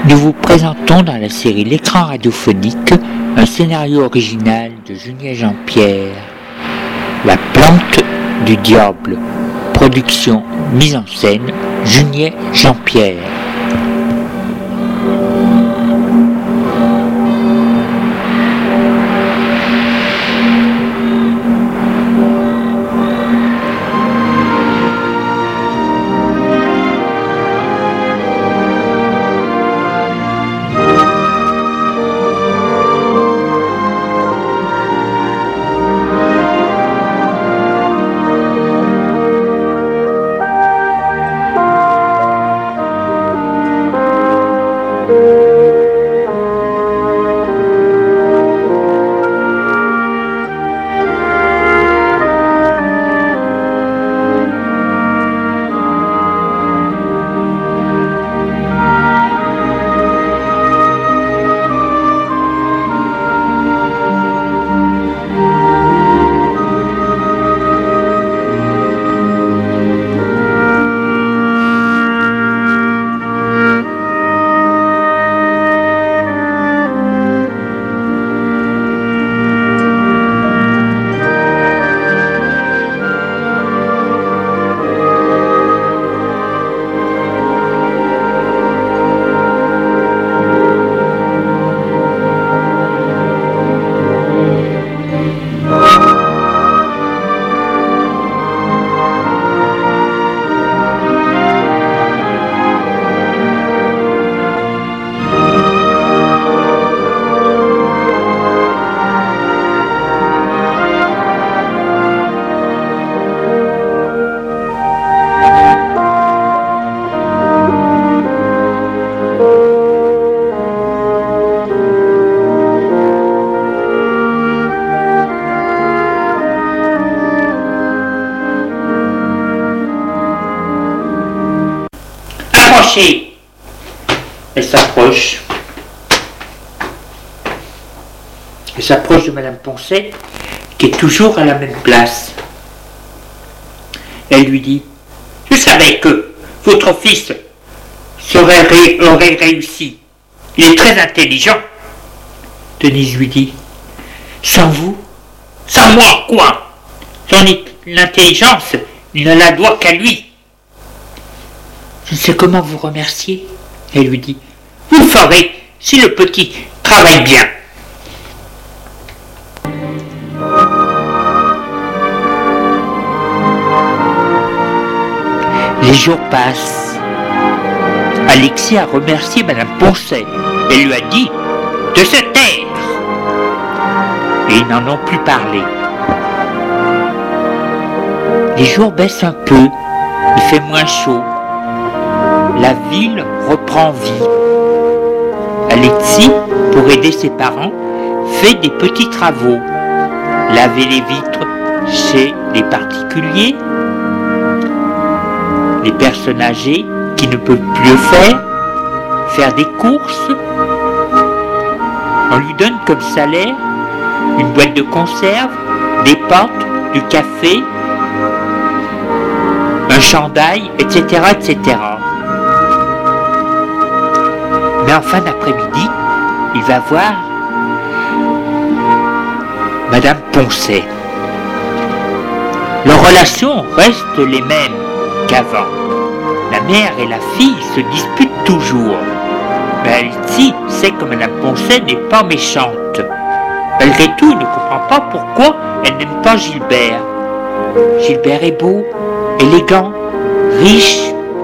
Nous vous présentons dans la série L'écran radiophonique un scénario original de Junier Jean-Pierre, La plante du diable, production, mise en scène, Junier Jean-Pierre. Elle s'approche. Elle s'approche de Madame Poncet, qui est toujours à la même place. Elle lui dit: « Je savais que votre fils aurait réussi. Il est très intelligent. » Denise lui dit: « Sans vous? Sans moi, quoi? Son intelligence, il ne la doit qu'à lui. » « Je ne sais comment vous remercier. » Elle lui dit: « Vous le ferez si le petit travaille bien. » Les jours passent. Alexis a remercié Madame Poncet et lui a dit de se taire. Et ils n'en ont plus parlé. Les jours baissent un peu. Il fait moins chaud. La ville reprend vie. Alexis, pour aider ses parents, fait des petits travaux. Laver les vitres chez les particuliers, les personnes âgées qui ne peuvent plus le faire des courses. On lui donne comme salaire une boîte de conserve, des pâtes, du café, un chandail, etc., etc. Mais en fin d'après-midi, il va voir Madame Poncet. Leurs relations restent les mêmes qu'avant. La mère et la fille se disputent toujours. Mais Alexis sait que Madame Poncet n'est pas méchante. Malgré tout, il ne comprend pas pourquoi elle n'aime pas Gilbert. Gilbert est beau, élégant, riche.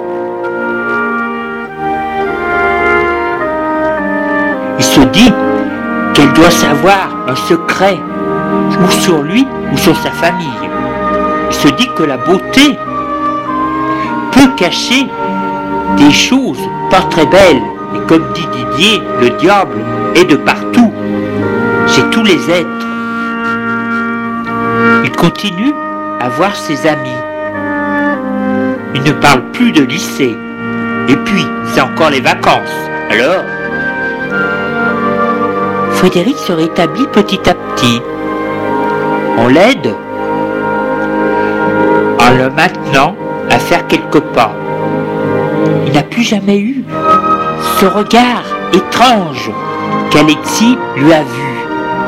Il se dit qu'elle doit savoir un secret, ou sur lui, ou sur sa famille. Il se dit que la beauté peut cacher des choses pas très belles. Et comme dit Didier, le diable est de partout, chez tous les êtres. Il continue à voir ses amis. Il ne parle plus de lycée. Et puis, c'est encore les vacances. Alors, Frédéric se rétablit petit à petit. On l'aide en le maintenant à faire quelques pas. Il n'a plus jamais eu ce regard étrange qu'Alexis lui a vu.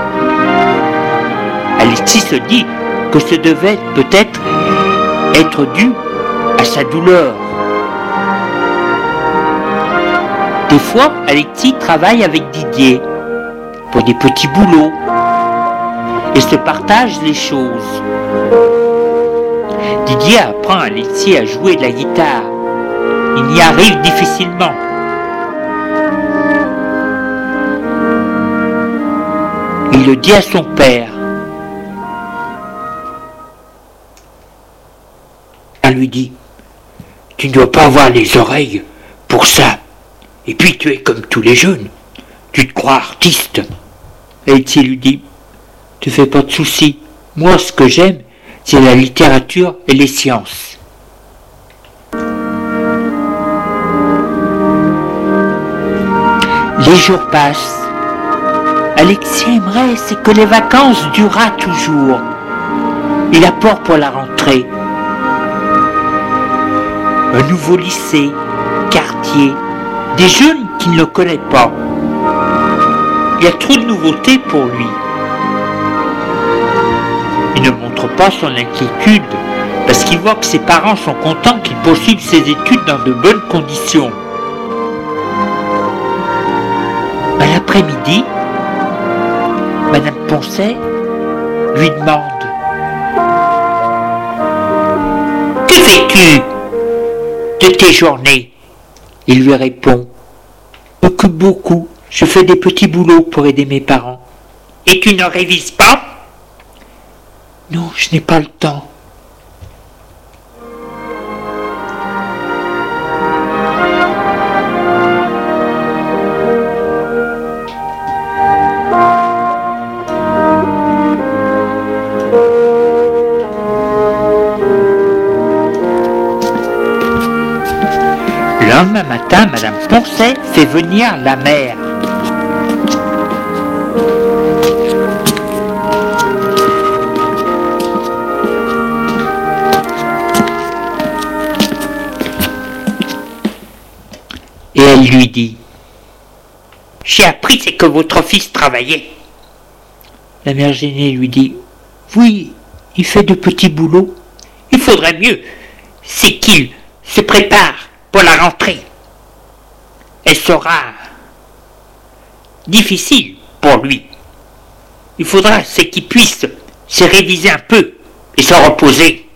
Alexis se dit que ce devait peut-être être dû à sa douleur. Des fois, Alexis travaille avec Didier pour des petits boulots et se partage les choses. Didier apprend à Alexis à jouer de la guitare. Il y arrive difficilement. Il le dit à son père. Elle lui dit, « Tu ne dois pas avoir les oreilles pour ça. Et puis tu es comme tous les jeunes. Tu te crois artiste. » Alexis lui dit, « Ne fais pas de soucis. Moi, ce que j'aime, c'est la littérature et les sciences. » Les jours passent. Alexis aimerait, c'est que les vacances durent toujours. Il a peur pour la rentrée. Un nouveau lycée, quartier, des jeunes qu'il ne connaît pas. Il y a trop de nouveautés pour lui. Il ne montre pas son inquiétude parce qu'il voit que ses parents sont contents qu'il poursuive ses études dans de bonnes conditions. À l'après-midi, Madame Poncet lui demande « Que fais-tu de tes journées ?» Il lui répond « Que beaucoup, je fais des petits boulots pour aider mes parents. »« Et tu ne révises pas ?»« Non, je n'ai pas le temps. » Le lendemain matin, Madame Poncet fait venir la mère. Et elle lui dit « J'ai appris c'est que votre fils travaillait. » La mère gênée lui dit « Oui, il fait de petits boulots. Il faudrait mieux, c'est qu'il se prépare pour la rentrée. Elle sera difficile pour lui. Il faudra c'est qu'il puisse se réviser un peu et se reposer.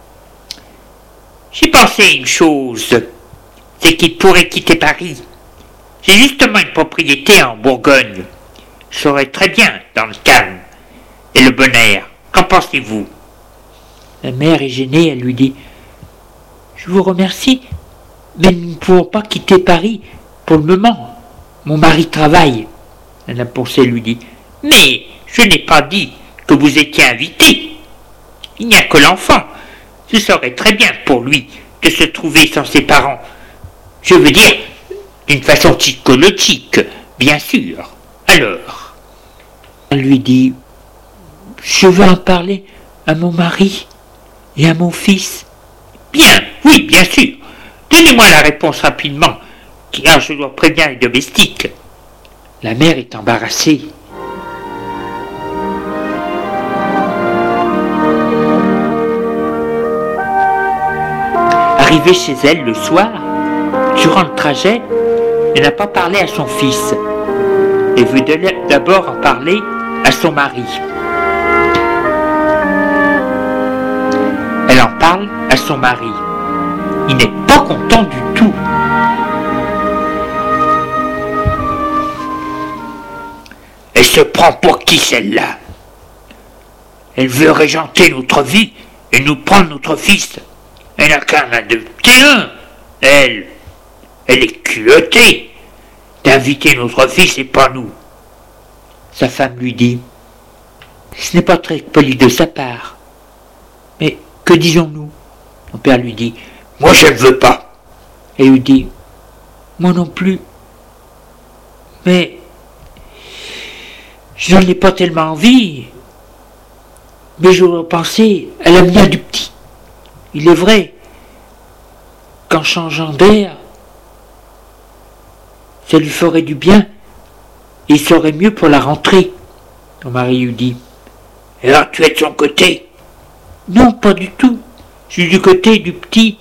J'ai pensé à une chose, c'est qu'il pourrait quitter Paris. J'ai justement une propriété en Bourgogne. Je serais très bien dans le calme et le bon air. Qu'en pensez-vous ? La mère est gênée, elle lui dit « Je vous remercie, mais nous ne pouvons pas quitter Paris pour le moment. Mon mari travaille. » Madame Poncet lui dit « Mais je n'ai pas dit que vous étiez invité. Il n'y a que l'enfant. Ce serait très bien pour lui de se trouver sans ses parents. Je veux dire, d'une façon psychologique, bien sûr. Alors, elle lui dit « Je veux en parler à mon mari et à mon fils. » Bien, oui, bien sûr. Donnez-moi la réponse rapidement, car je dois prévenir les domestiques. La mère est embarrassée. Arrivée chez elle le soir, durant le trajet, elle n'a pas parlé à son fils. Elle veut d'abord en parler à son mari. Elle en parle à son mari. Il n'est pas content du tout. Elle se prend pour qui celle-là? Elle veut régenter notre vie et nous prendre notre fils. Elle n'a qu'à en adopter un. Elle est culottée d'inviter notre fils et pas nous. Sa femme lui dit « Ce n'est pas très poli de sa part. Mais que disons-nous » Mon père lui dit « Moi je ne veux pas. » Et lui dit « Moi non plus. Mais je n'en ai pas tellement envie. Mais je repensais à l'avenir du petit. Il est vrai qu'en changeant d'air, Ça lui ferait du bien, et il serait mieux pour la rentrée. Son mari lui dit. Alors tu es de son côté? Non, pas du tout. Je suis du côté du petit.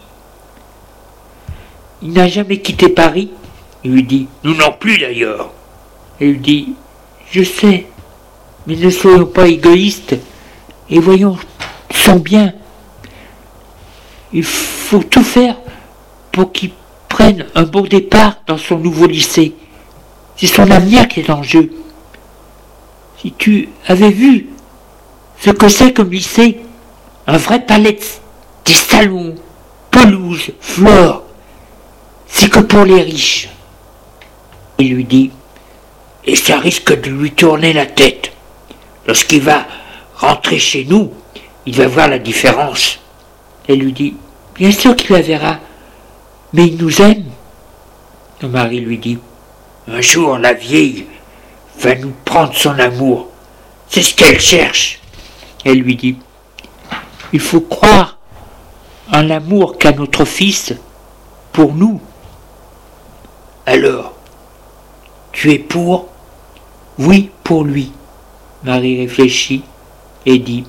Il n'a jamais quitté Paris. Il lui dit. Nous non plus d'ailleurs. Elle lui dit. Je sais, mais ne soyons pas égoïstes et voyons son bien. Il faut tout faire pour qu'il prenne un bon départ dans son nouveau lycée. C'est son avenir qui est en jeu. Si tu avais vu ce que c'est comme lycée, un vrai palais, des salons, pelouses, fleurs, c'est que pour les riches. Il lui dit, et ça risque de lui tourner la tête. Lorsqu'il va rentrer chez nous, il va voir la différence. Elle lui dit, bien sûr qu'il la verra, mais il nous aime. Son mari lui dit, un jour la vieille va nous prendre son amour. C'est ce qu'elle cherche. Elle lui dit, il faut croire en l'amour qu'a notre fils pour nous. Alors, tu es pour? Oui, pour lui. Marie réfléchit et dit,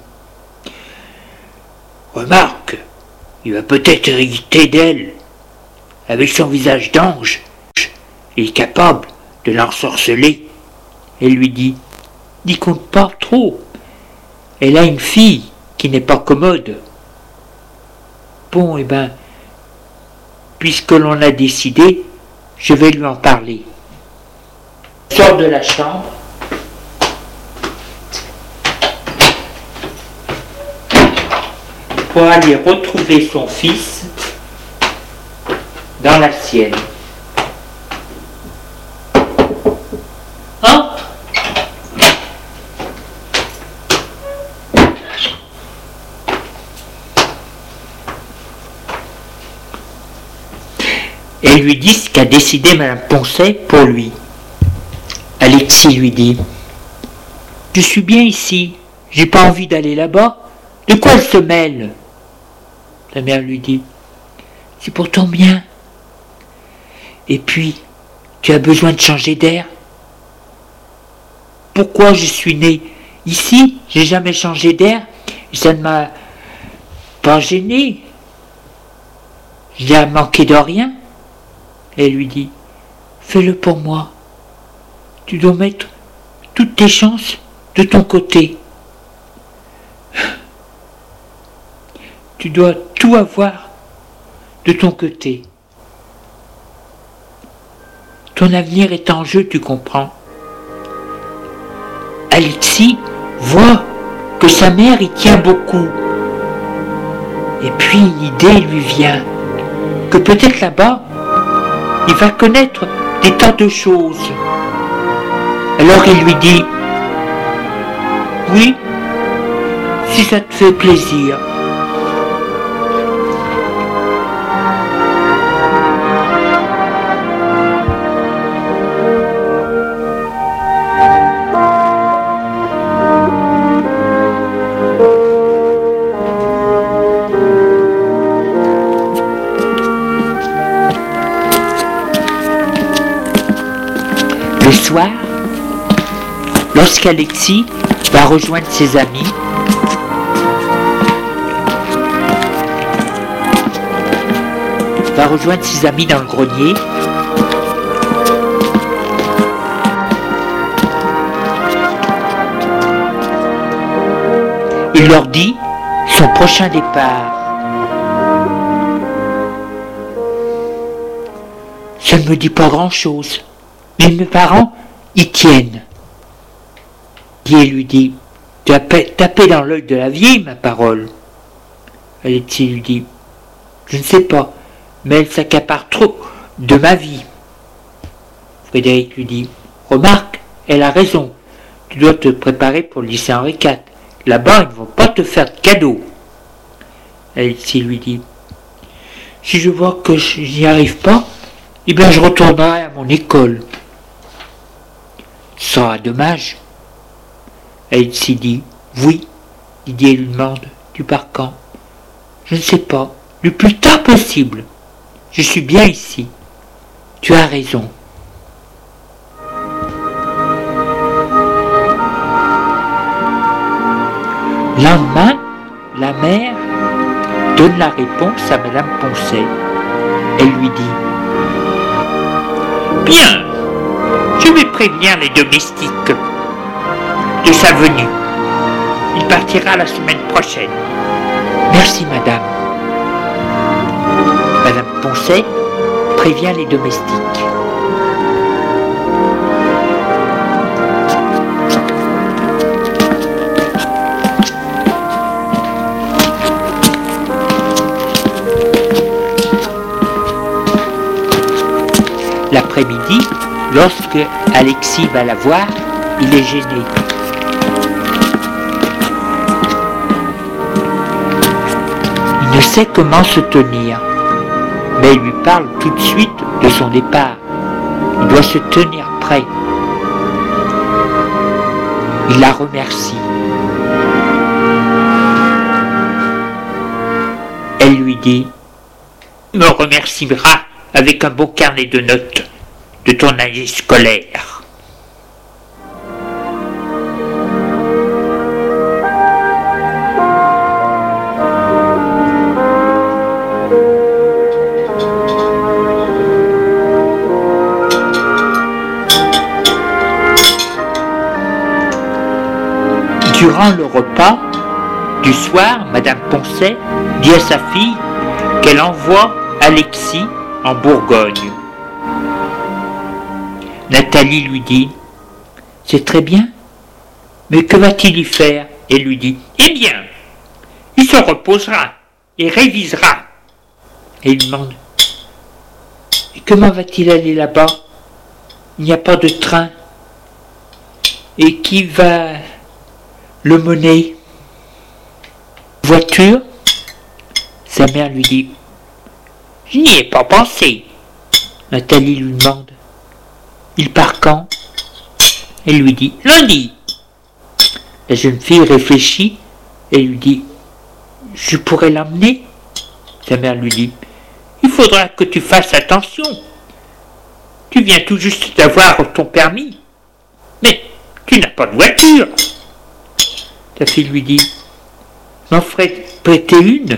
remarque, il va peut-être hériter d'elle. Avec son visage d'ange, il est capable de l'ensorceler. Elle lui dit, n'y compte pas trop. Elle a une fille qui n'est pas commode. Bon, eh ben, puisque l'on a décidé, je vais lui en parler. Elle sort de la chambre. Pour aller retrouver son fils dans la sienne. Entre. Et lui dit ce qu'a décidé Madame Poncet pour lui. Alexis lui dit, je suis bien ici, j'ai pas envie d'aller là-bas. De quoi elle se mêle? Sa mère lui dit, c'est pour ton bien. Et puis, tu as besoin de changer d'air. Pourquoi je suis né ici? J'ai jamais changé d'air. Ça ne m'a pas gêné. Je n'ai manqué de rien. Elle lui dit, fais-le pour moi. Tu dois mettre toutes tes chances de ton côté. Tu dois tout avoir de ton côté. Ton avenir est en jeu, tu comprends. Alexis voit que sa mère y tient beaucoup. Et puis une idée lui vient, que peut-être là-bas, il va connaître des tas de choses. Alors il lui dit, oui, si ça te fait plaisir. Le soir, lorsqu'Alexis va rejoindre ses amis, dans le grenier, il leur dit son prochain départ. Ça ne me dit pas grand-chose. Mais mes parents y tiennent. Et lui dit, tu as tapé dans l'œil de la vieille, ma parole. Alexis lui dit, je ne sais pas, mais elle s'accapare trop de ma vie. Frédéric lui dit, remarque, elle a raison, tu dois te préparer pour le lycée Henri IV. Là-bas, ils ne vont pas te faire de cadeaux. Alexis lui dit, si je vois que je n'y arrive pas, eh bien je retournerai à mon école. Ce sera dommage. Alexis dit, oui. Didier lui demande, tu pars quand? Je ne sais pas, le plus tard possible. Je suis bien ici. Tu as raison. Lendemain, la mère donne la réponse à Madame Poncet. Elle lui dit: Bien, je vais prévenir les domestiques de sa venue. Il partira la semaine prochaine. Merci, madame. Madame Poncet prévient les domestiques. L'après-midi, lorsque Alexis va la voir, il est gêné. Il ne sait comment se tenir, mais il lui parle tout de suite de son départ. Il doit se tenir prêt. Il la remercie. Elle lui dit: me remerciera avec un beau carnet de notes de ton année scolaire. Durant le repas du soir, Madame Poncet dit à sa fille qu'elle envoie Alexis en Bourgogne. Nathalie lui dit: c'est très bien, mais que va-t-il y faire? Elle lui dit: eh bien, il se reposera et révisera. Et il demande: et comment va-t-il aller là-bas? Il n'y a pas de train. Et qui va le mener? Voiture? Sa mère lui dit: je n'y ai pas pensé. Nathalie lui demande: il part quand? Elle lui dit: lundi. La jeune fille réfléchit et lui dit: je pourrais l'emmener? Sa mère lui dit: il faudra que tu fasses attention. Tu viens tout juste d'avoir ton permis, mais tu n'as pas de voiture. Ta fille lui dit: m'en ferais prêter une?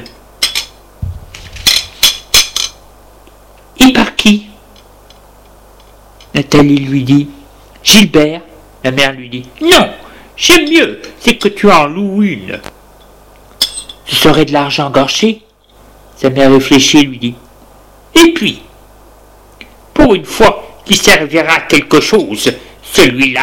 Et par qui? Nathalie lui dit: Gilbert. La mère lui dit: non, j'aime mieux, c'est que tu en loues une. Ce serait de l'argent gâché. Sa mère réfléchit et lui dit: et puis, pour une fois qui servira à quelque chose, celui-là.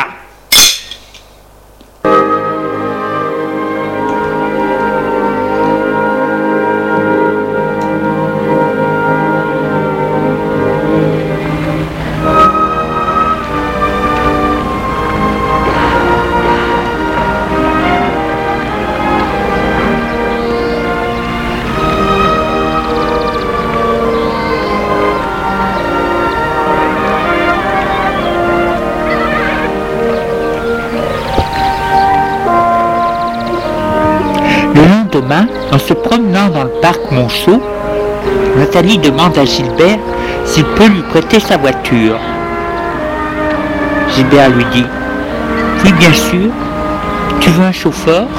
Demain, en se promenant dans le parc Monceau, Nathalie demande à Gilbert s'il peut lui prêter sa voiture. Gilbert lui dit: oui, bien sûr. Tu veux un chauffeur?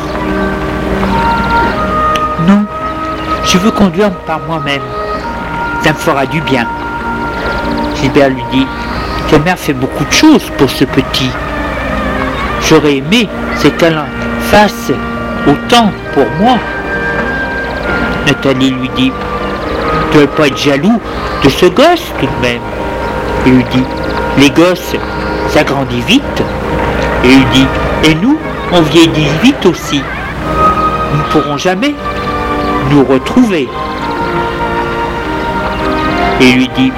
Non, je veux conduire par moi-même. Ça me fera du bien. Gilbert lui dit: ta mère fait beaucoup de choses pour ce petit. J'aurais aimé, c'est qu'elle en fasse autant pour moi. Nathalie lui dit: tu ne dois pas être jaloux de ce gosse tout de même. Il lui dit: les gosses, ça grandit vite. Et il dit: et nous, on vieillit vite aussi. Nous ne pourrons jamais nous retrouver. Et il lui dit: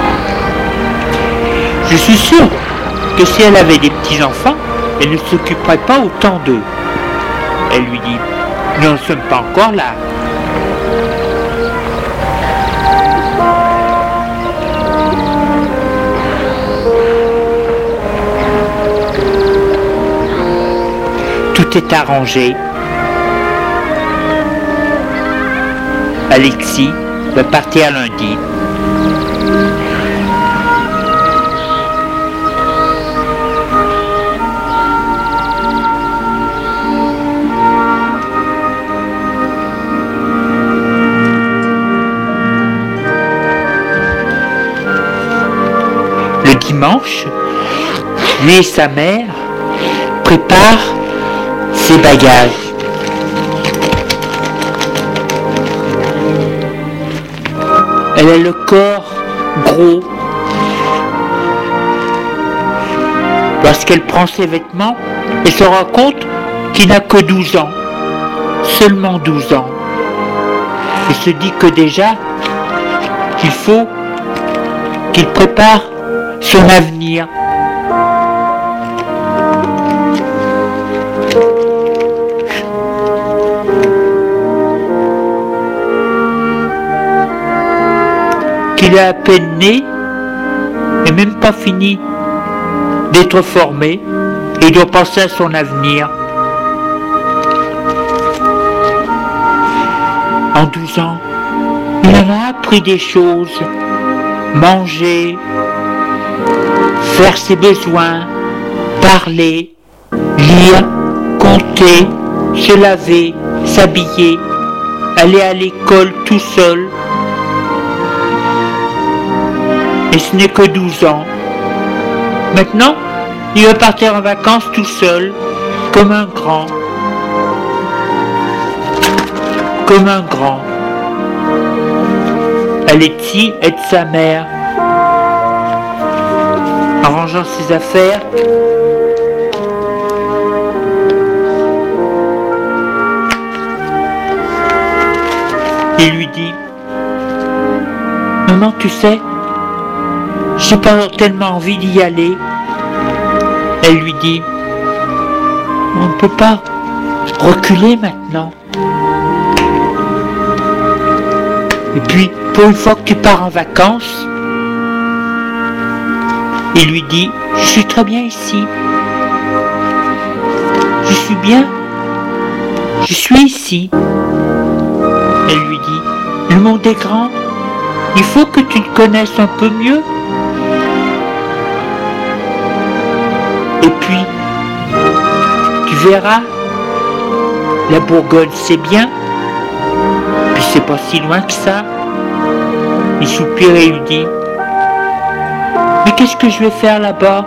je suis sûr que si elle avait des petits-enfants, elle ne s'occuperait pas autant d'eux. Elle lui dit: nous n'en sommes pas encore là. Tout est arrangé. Alexis va partir lundi. dimanche, lui et sa mère préparent ses bagages. Elle a le corps gros. Lorsqu'elle prend ses vêtements, elle se rend compte qu'il n'a que 12 ans. Seulement 12 ans. Elle se dit que déjà, qu'il faut qu'il prépare son avenir. Qu'il est à peine né et même pas fini d'être formé et il doit penser à son avenir. En 12 ans, il en a appris des choses. Manger, faire ses besoins, parler, lire, compter, se laver, s'habiller, aller à l'école tout seul. Et ce n'est que 12 ans. Maintenant, il veut partir en vacances tout seul, comme un grand. Comme un grand. Alexis aide sa mère en rangeant ses affaires. Il lui dit: maman, tu sais, j'ai pas tellement envie d'y aller. Elle lui dit: on ne peut pas reculer maintenant. Et puis, pour une fois que tu pars en vacances, il lui dit: je suis très bien ici. Je suis bien. Je suis ici. Elle lui dit: le monde est grand. Il faut que tu te connaisses un peu mieux. Et puis, tu verras, la Bourgogne c'est bien. Puis c'est pas si loin que ça. Il soupire et lui dit: mais qu'est-ce que je vais faire là-bas?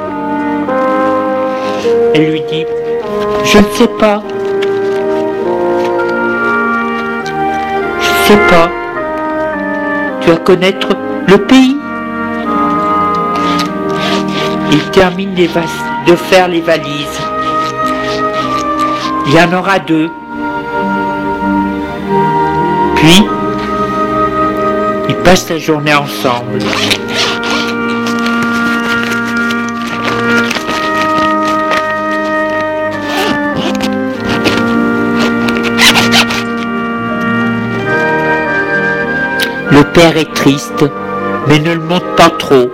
Elle lui dit: je ne sais pas. Je ne sais pas. Tu vas connaître le pays. Il termine de faire les valises. Il y en aura 2. Puis, ils passent la journée ensemble. Le père est triste, mais ne le montre pas trop.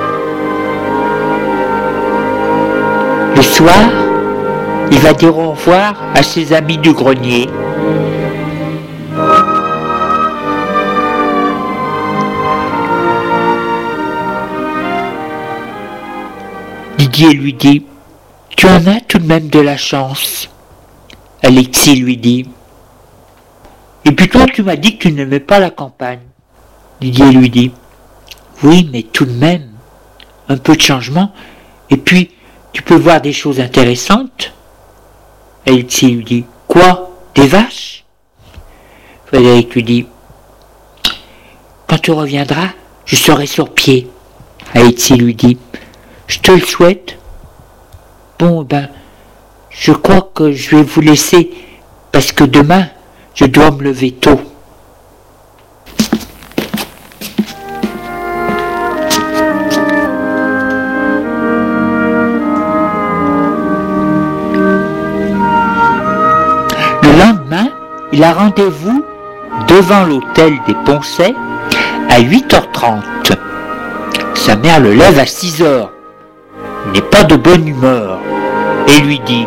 Le soir, il va dire au revoir à ses amis du grenier. Didier lui dit: tu en as tout de même de la chance. Alexis lui dit: et puis toi, tu m'as dit que tu n'aimais pas la campagne. Didier lui dit: oui, mais tout de même, un peu de changement, et puis tu peux voir des choses intéressantes. Alexis lui dit: quoi? Des vaches? Frédéric lui dit: quand tu reviendras, je serai sur pied. Alexis lui dit: je te le souhaite. Bon, je crois que je vais vous laisser, parce que demain, je dois me lever tôt. Le lendemain, il a rendez-vous devant l'hôtel des Poncets à 8h30. Sa mère le lève à 6h. Il n'est pas de bonne humeur et lui dit: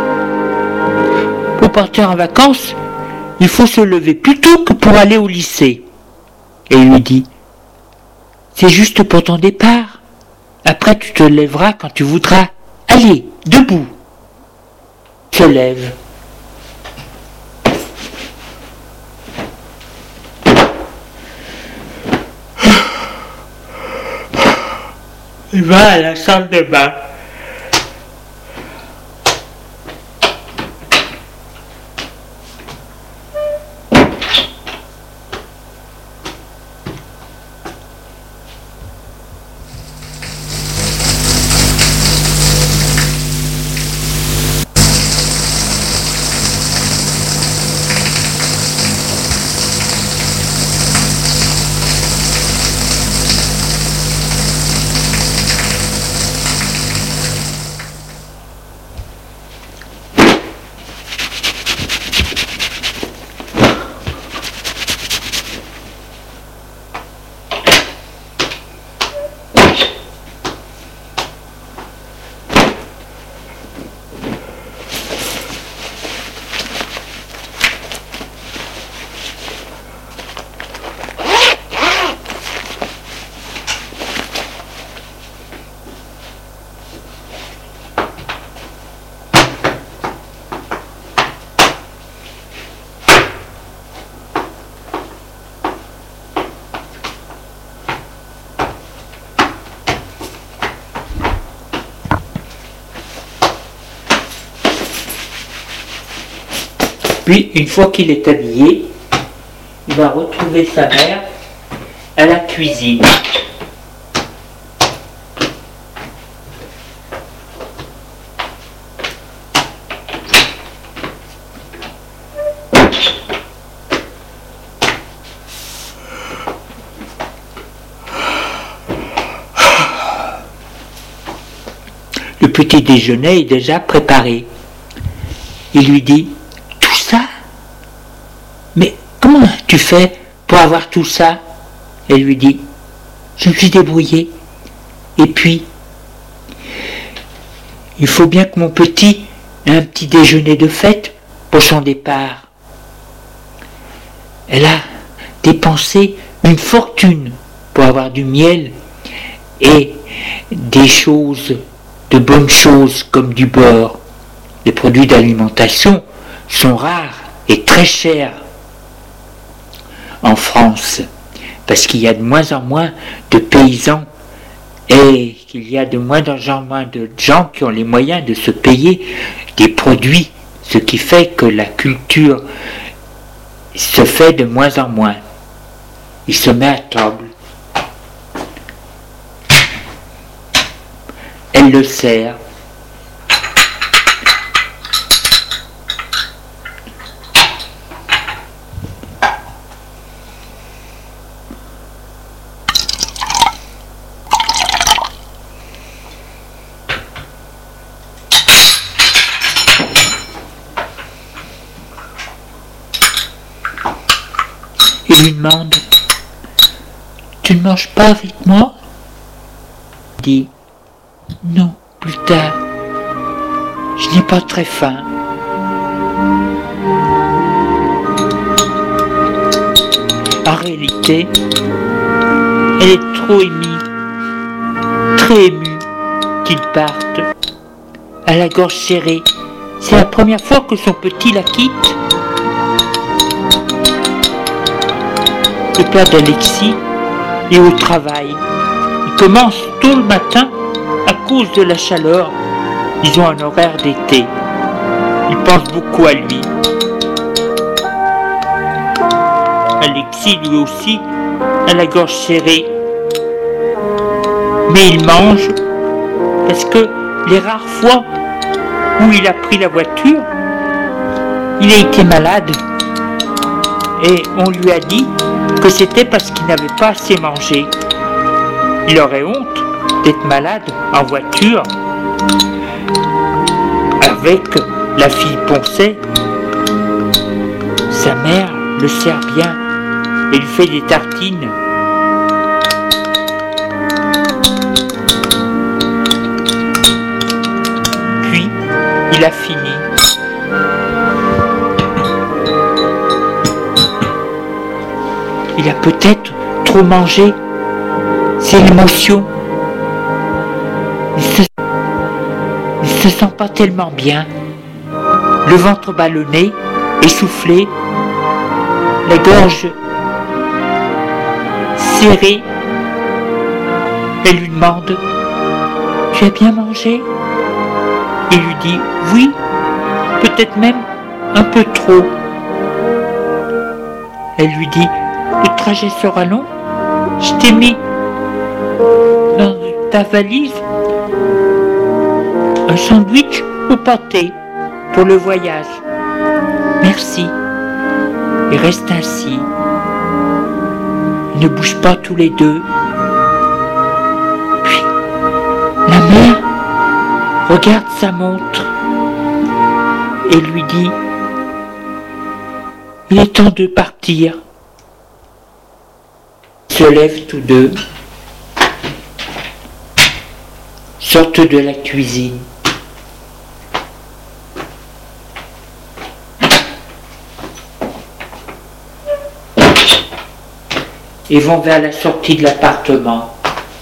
pour partir en vacances, il faut se lever plus tôt que pour aller au lycée. Et il lui dit: c'est juste pour ton départ. Après, tu te lèveras quand tu voudras. Allez, debout. Il se lève. Il va à la salle de bain. Puis, une fois qu'il est habillé, il va retrouver sa mère à la cuisine. Le petit déjeuner est déjà préparé. Il lui dit: tout ça? Mais comment tu fais pour avoir tout ça? Elle lui dit: je me suis débrouillée. Et puis, il faut bien que mon petit ait un petit déjeuner de fête pour son départ. Elle a dépensé une fortune pour avoir du miel et des choses, de bonnes choses comme du beurre. Les produits d'alimentation sont rares et très chers en France, parce qu'il y a de moins en moins de paysans et qu'il y a de moins en moins de gens qui ont les moyens de se payer des produits, ce qui fait que la culture se fait de moins en moins. Il se met à table. Elle le sert. Il lui demande: tu ne manges pas avec moi? Il dit: non, plus tard. Je n'ai pas très faim. En réalité, elle est trop émue, très émue qu'il parte, à la gorge serrée. C'est la première fois que son petit la quitte. Le père d'Alexis est au travail. Il commence tôt le matin à cause de la chaleur. Ils ont un horaire d'été. Il pense beaucoup à lui. Alexis, lui aussi, a la gorge serrée. Mais il mange parce que les rares fois où il a pris la voiture, il a été malade. Et on lui a dit que c'était parce qu'il n'avait pas assez mangé. Il aurait honte d'être malade en voiture avec la fille Poncet. Sa mère le sert bien et lui fait des tartines. Puis il a fini. Il a peut-être trop mangé. C'est l'émotion. Il se sent pas tellement bien. Le ventre ballonné, essoufflé, la gorge serrée. Elle lui demande: Tu as bien mangé? Il lui dit oui, peut-être même un peu trop. Elle lui dit le trajet sera long, je t'ai mis dans ta valise un sandwich au pâté pour le voyage. Merci. Et reste ainsi. Ne bouge pas tous les deux. Puis, la mère regarde sa montre et lui dit il est temps de partir. Ils se lèvent tous deux, sortent de la cuisine. Et vont vers la sortie de l'appartement.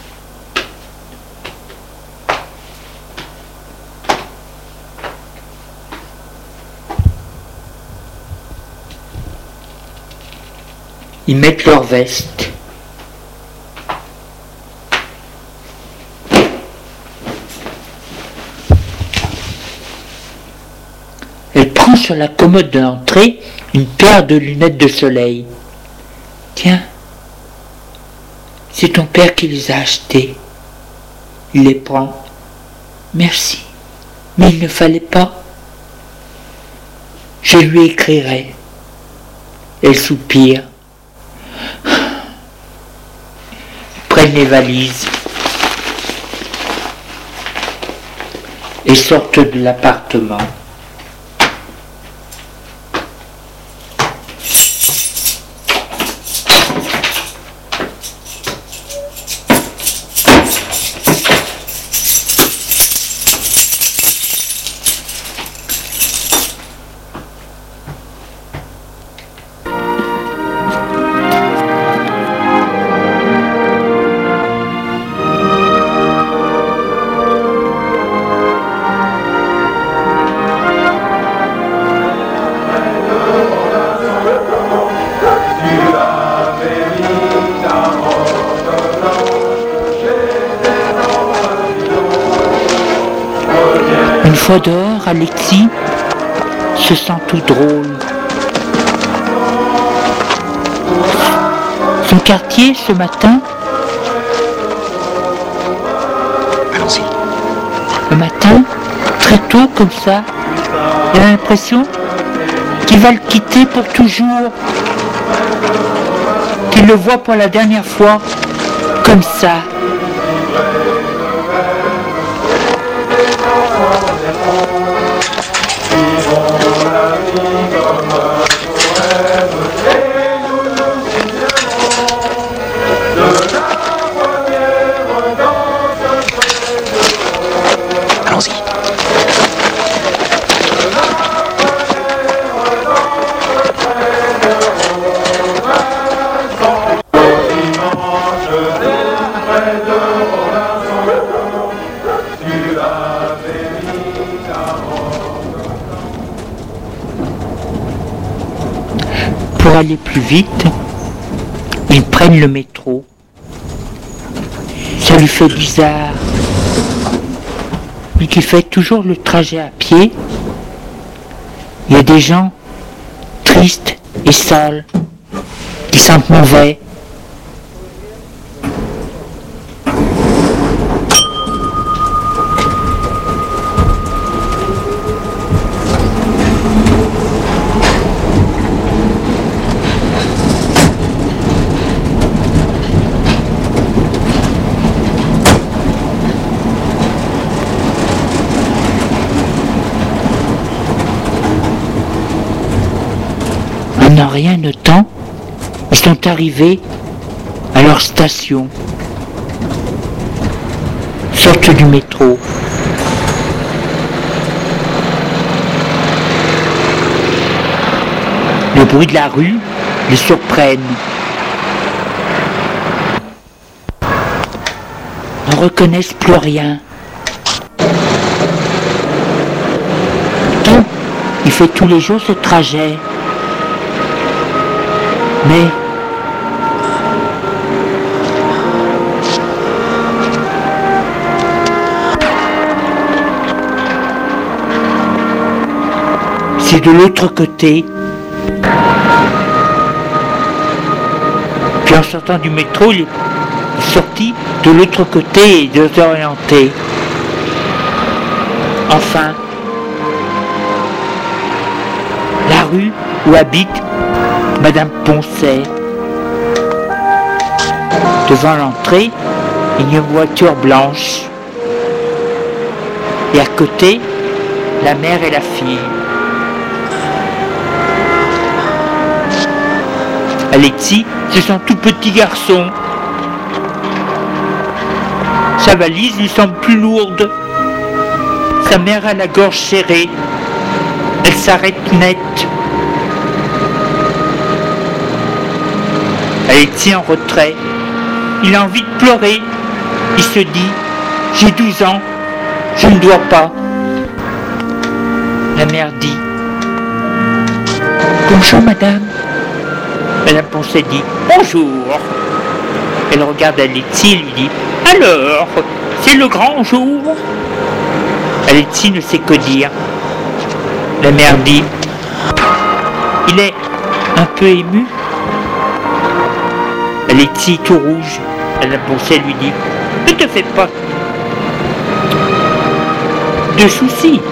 Ils mettent leur veste. Elle prend sur la commode de l'entrée une paire de lunettes de soleil. Tiens, c'est ton père qui les a achetées. Il les prend. Merci, mais il ne fallait pas. Je lui écrirai. Elle soupire. Prennent les valises et sortent de l'appartement. Une fois dehors, Alexis se sent tout drôle. Son quartier, ce matin, Allons-y. le matin, très tôt comme ça, il a l'impression qu'il va le quitter pour toujours, qu'il le voit pour la dernière fois, comme ça. Allons-y. Pour aller plus vite, ils prennent le métro. Ça lui fait bizarre. Lui qui fait toujours le trajet à pied, il y a des gens tristes et sales, qui sentent mauvais. En rien de temps, ils sont arrivés à leur station, sortent du métro. Le bruit de la rue les surprenne. Ne reconnaissent plus rien. Pourtant, il fait tous les jours ce trajet. Mais de l'autre côté. Puis en sortant du métro, il est sorti de l'autre côté et désorienté. Enfin, la rue où habite Madame Poncet. Devant l'entrée, il y a une voiture blanche. Et à côté, la mère et la fille. Alexis, c'est son tout petit garçon. Sa valise lui semble plus lourde. Sa mère a la gorge serrée. Elle s'arrête net. Alexis en retrait. Il a envie de pleurer. Il se dit, j'ai 12 ans, je ne dois pas. La mère dit, bonjour madame. Madame Poncet dit, bonjour. Elle regarde Alexis et lui dit, alors, c'est le grand jour? Alexis ne sait que dire. La mère dit, il est un peu ému. Alexis tout rouge. Madame Poncet lui dit, ne te fais pas de soucis.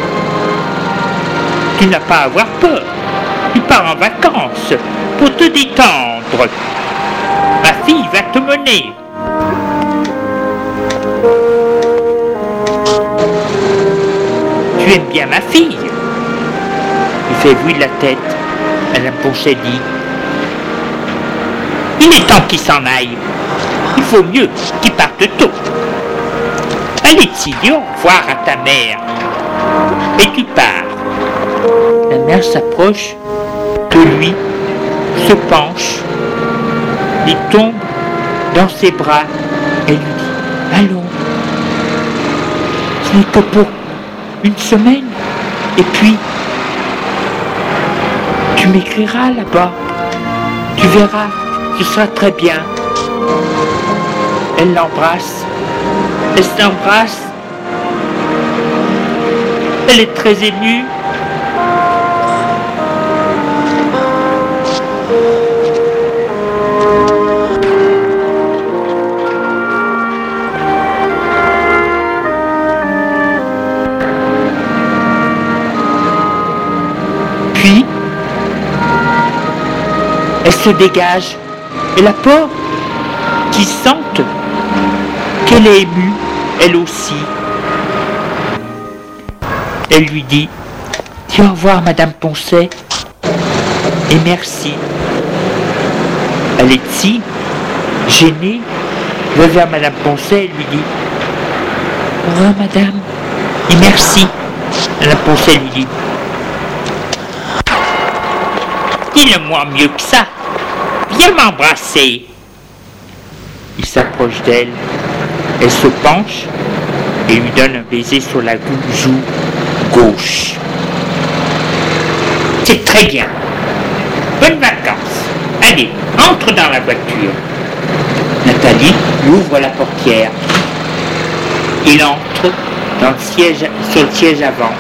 Tu n'as pas à avoir peur. Tu pars en vacances pour te détendre. Ma fille va te mener. Tu aimes bien ma fille? Il fait oui de la tête. Madame Poncet dit, il est temps qu'il s'en aille. Il faut mieux qu'il parte tôt. Alexis, dis au revoir à ta mère. Et tu pars. La mère s'approche de lui, se penche, il tombe dans ses bras et lui dit, allons. Ce n'est que pour une semaine. Et puis, tu m'écriras là-bas. Tu verras, ce sera très bien. Elle l'embrasse. Elle s'embrasse. Elle est très émue. Puis, elle se dégage. Et la pauvre, qui sente qu'elle est émue, elle aussi. Elle lui dit, dis au revoir Madame Poncet et merci. Alexis, gêné, va vers Madame Poncet et lui dit, au revoir Madame et merci. Madame Poncet lui dit, dis-le-moi mieux que ça. Viens m'embrasser. Il s'approche d'elle. Elle se penche et lui donne un baiser sur la joue gauche. C'est très bien. Bonnes vacances. Allez, entre dans la voiture. Nathalie lui ouvre la portière. Il entre dans le siège, sur le siège avant.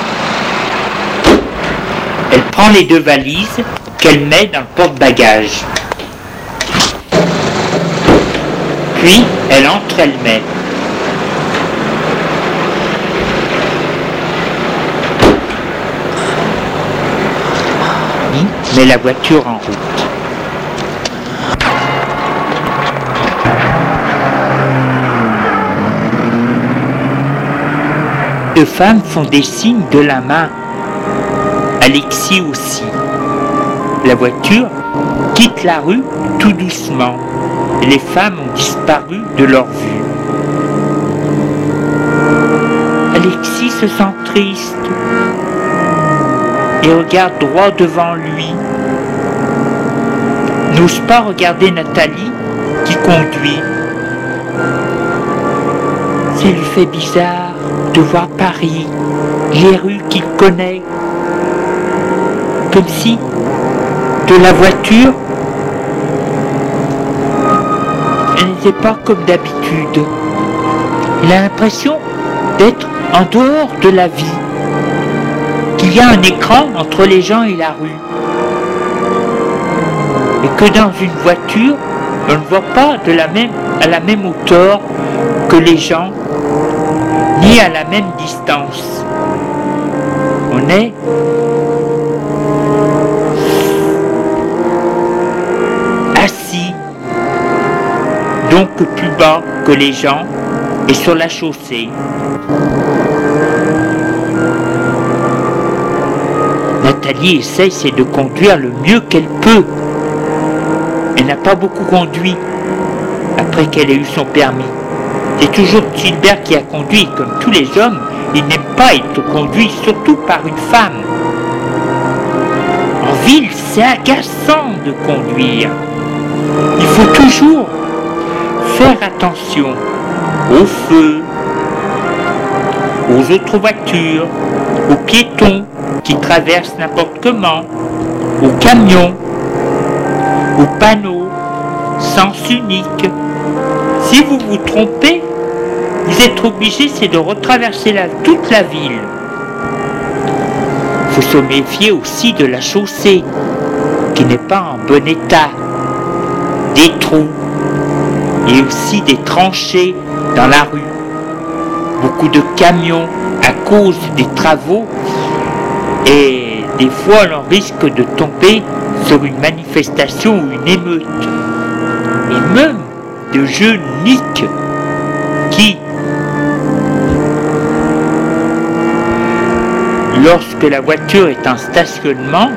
Elle prend les deux valises qu'elle met dans le porte-bagages. Puis, elle entre elle-même. Met la voiture en route. Deux femmes font des signes de la main. Alexis aussi. La voiture quitte la rue tout doucement. Et les femmes ont disparu de leur vue. Alexis se sent triste et regarde droit devant lui. N'ose pas regarder Nathalie qui conduit. Ça lui fait bizarre de voir Paris, les rues qu'il connaît, comme si de la voiture elle n'était pas comme d'habitude. Il a l'impression d'être en dehors de la vie, qu'il qu'il y a un écran entre les gens et la rue. Et que dans une voiture, on ne voit pas à la même hauteur que les gens, ni à la même distance. On est assis, donc plus bas que les gens, et sur la chaussée. Nathalie essaye de conduire le mieux qu'elle peut. Elle n'a pas beaucoup conduit après qu'elle ait eu son permis. C'est toujours Gilbert qui a conduit. Comme tous les hommes, il n'aime pas être conduit, surtout par une femme. En ville, c'est agaçant de conduire. Il faut toujours faire attention aux feux, aux autres voitures, aux piétons qui traversent n'importe comment, aux camions, aux panneaux, sens unique. Si vous vous trompez, vous êtes obligé de retraverser toute la ville. Il faut se méfier aussi de la chaussée, qui n'est pas en bon état, des trous et aussi des tranchées dans la rue. Beaucoup de camions à cause des travaux et des fois on risque de tomber sur une manifestation ou une émeute. Et même de jeunes niques qui, lorsque la voiture est en stationnement,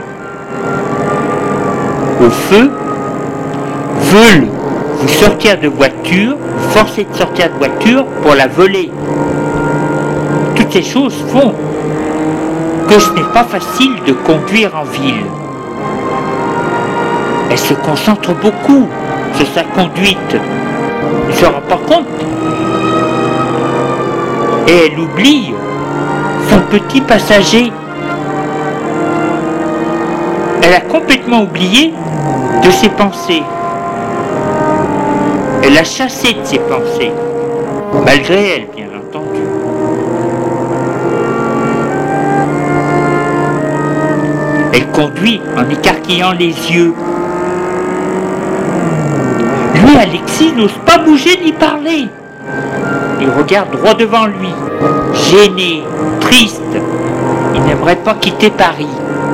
au feu, veulent vous sortir de voiture, vous forcer de sortir de voiture pour la voler. Toutes ces choses font que ce n'est pas facile de conduire en ville. Elle se concentre beaucoup sur sa conduite. Elle ne se rend pas compte. Et elle oublie son petit passager. Elle a complètement oublié de ses pensées. Elle a chassé de ses pensées, malgré elle, bien entendu. Elle conduit en écarquillant les yeux. Lui, Alexis, n'ose pas bouger ni parler. Il regarde droit devant lui, gêné, triste. Il n'aimerait pas quitter Paris.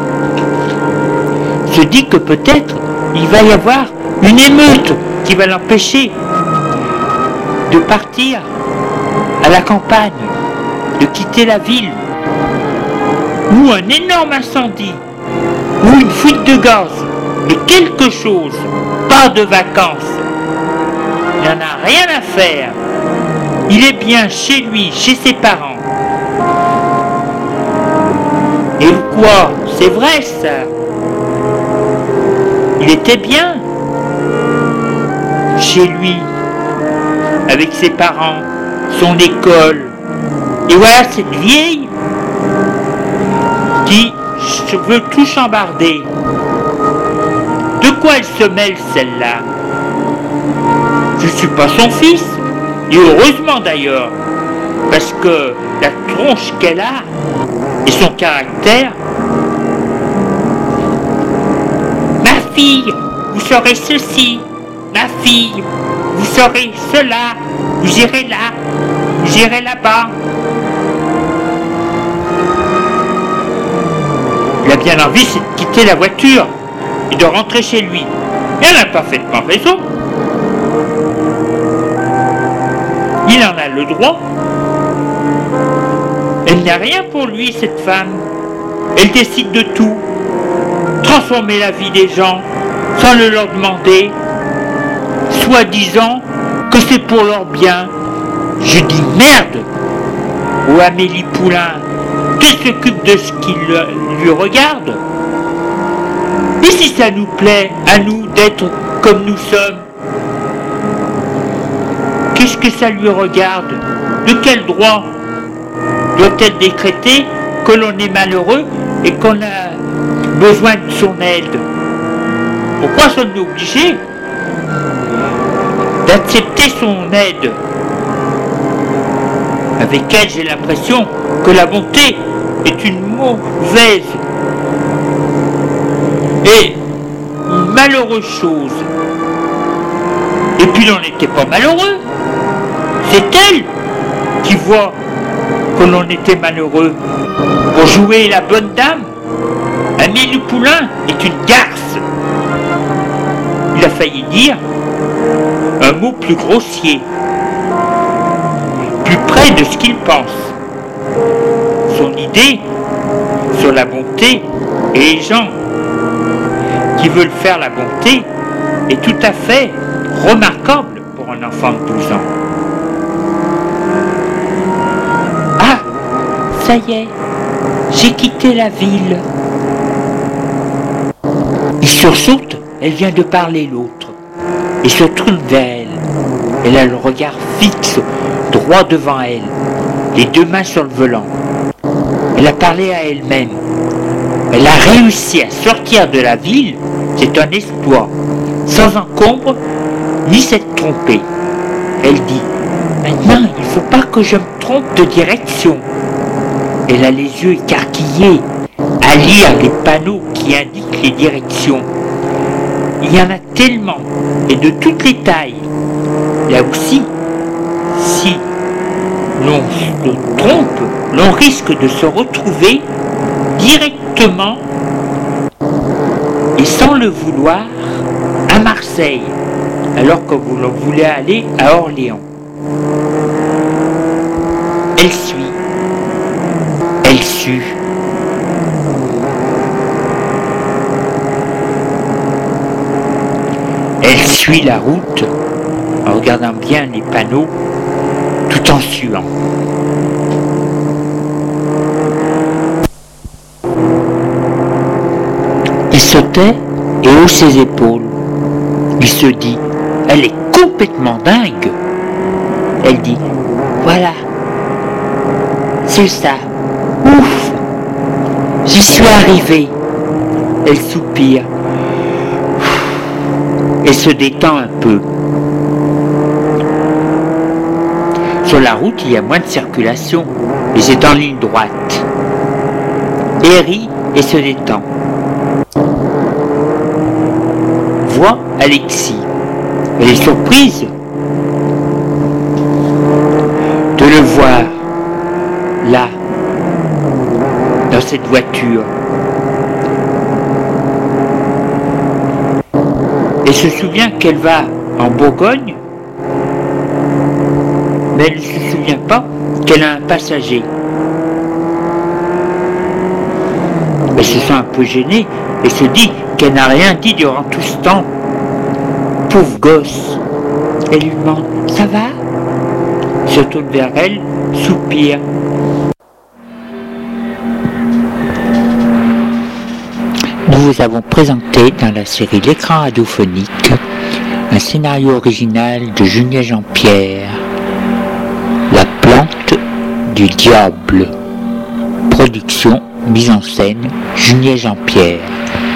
Il se dit que peut-être il va y avoir une émeute qui va l'empêcher de partir à la campagne, de quitter la ville, ou un énorme incendie, ou une fuite de gaz, mais quelque chose, pas de vacances. Il n'en a rien à faire. Il est bien chez lui, chez ses parents. Et quoi? C'est vrai ça. Il était bien chez lui, avec ses parents, son école. Et voilà cette vieille qui veut tout chambarder. De quoi elle se mêle, celle-là? Je ne suis pas son fils, et heureusement d'ailleurs, parce que la tronche qu'elle a et son caractère. Ma fille, vous serez ceci. Ma fille, vous serez cela. Vous irez là, vous irez là-bas. Il a bien envie, c'est de quitter la voiture et de rentrer chez lui. Elle a parfaitement raison. Il en a le droit. Elle n'a rien pour lui, cette femme. Elle décide de tout. Transformer la vie des gens sans le leur demander, soi-disant que c'est pour leur bien. Je dis merde ou Amélie Poulain, qu'elle s'occupe de ce qui lui regarde. Et si ça nous plaît, à nous, d'être comme nous sommes, qu'est-ce que ça lui regarde? De quel droit doit-elle décréter que l'on est malheureux et qu'on a besoin de son aide? Pourquoi sommes-nous obligés d'accepter son aide? Avec elle, j'ai l'impression que la bonté est une mauvaise et malheureuse chose. Et puis l'on n'était pas malheureux. C'est elle qui voit que l'on était malheureux. Pour jouer la bonne dame, Amélie Poulain est une garce. Il a failli dire un mot plus grossier, plus près de ce qu'il pense. Son idée sur la bonté et les gens qui veulent faire la bonté est tout à fait remarquable pour un enfant de 12 ans. Ah, ça y est, j'ai quitté la ville. Il sursaute, elle vient de parler l'autre, et se tourne vers elle. Elle a le regard fixe, droit devant elle, les deux mains sur le volant. Elle a parlé à elle-même. Elle a réussi à sortir de la ville, c'est un exploit, sans encombre ni s'être trompée. Elle dit, maintenant il ne faut pas que je me trompe de direction. Elle a les yeux écarquillés, à lire les panneaux qui indiquent les directions. Il y en a tellement, et de toutes les tailles. Là aussi, si l'on se trompe, l'on risque de se retrouver directement et sans le vouloir à Marseille, alors que vous voulez aller à Orléans. Elle suit, elle sue. Elle suit la route en regardant bien les panneaux tout en suant. Il se tait et hausse ses épaules. Il se dit, elle est complètement dingue. Elle dit, voilà, c'est ça, ouf, j'y suis arrivée. Elle soupire et se détend un peu. Sur la route, il y a moins de circulation, et c'est en ligne droite. Elle rit et se détend. Voit Alexis. Elle est surprise de le voir là, dans cette voiture. Elle se souvient qu'elle va en Bourgogne, mais elle ne se souvient pas qu'elle a un passager. Elle se sent un peu gênée et se dit qu'elle n'a rien dit durant tout ce temps. Pauvre gosse. Elle lui demande « Ça va ?» Se tourne vers elle, soupire. Nous vous avons présenté dans la série L'écran radiophonique un scénario original de Julien Jean-Pierre, La plante du diable. Production, mise en scène, Julien Jean-Pierre.